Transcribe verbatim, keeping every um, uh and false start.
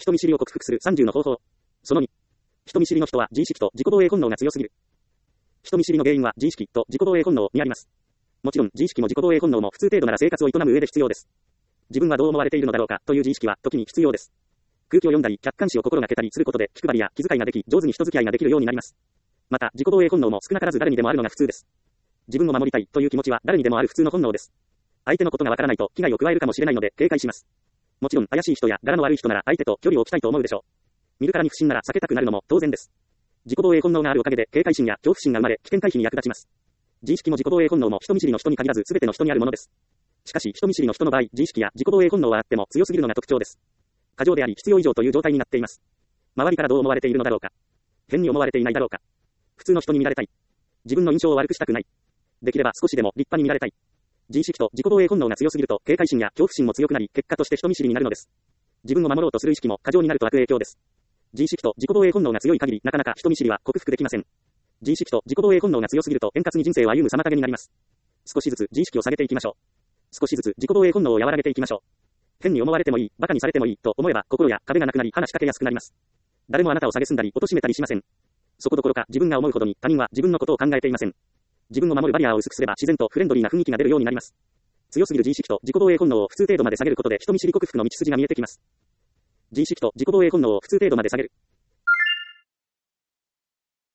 人見知りを克服するさんじゅうの方法。そのに。人見知りの人は自意識と自己防衛本能が強すぎる。人見知りの原因は自意識と自己防衛本能にあります。もちろん自意識も自己防衛本能も普通程度なら生活を営む上で必要です。自分はどう思われているのだろうかという自意識は時に必要です。空気を読んだり客観視を心がけたりすることで気配りや気遣いができ、上手に人付き合いができるようになります。また自己防衛本能も少なからず誰にでもあるのが普通です。自分を守りたいという気持ちは誰にでもある普通の本能です。相手のことがわからないと危害を加えるかもしれないので警戒します。もちろん怪しい人や柄の悪い人なら相手と距離を置きたいと思うでしょう。見るからに不審なら避けたくなるのも当然です。自己防衛本能があるおかげで警戒心や恐怖心が生まれ危険回避に役立ちます。自意識も自己防衛本能も人見知りの人に限らず全ての人にあるものです。しかし人見知りの人の場合、自意識や自己防衛本能はあっても強すぎるのが特徴です。過剰であり必要以上という状態になっています。周りからどう思われているのだろうか。変に思われていないだろうか。普通の人に見られたい。自分の印象を悪くしたくない。できれば少しでも立派に見られたい。自意識と自己防衛本能が強すぎると警戒心や恐怖心も強くなり、結果として人見知りになるのです。自分を守ろうとする意識も過剰になると悪影響です。自意識と自己防衛本能が強い限り、なかなか人見知りは克服できません。自意識と自己防衛本能が強すぎると円滑に人生を歩む妨げになります。少しずつ自意識を下げていきましょう。少しずつ自己防衛本能を和らげていきましょう。変に思われてもいい、馬鹿にされてもいいと思えば心や壁がなくなり話しかけやすくなります。誰もあなたを蔑んだり貶めたりしません。そこどころか自分が思うほどに他人は自分のことを考えていません。自分を守るバリアを薄くすれば自然とフレンドリーな雰囲気が出るようになります。強すぎる自意識と自己防衛本能を普通程度まで下げることで人見知り克服の道筋が見えてきます。自意識と自己防衛本能を普通程度まで下げる。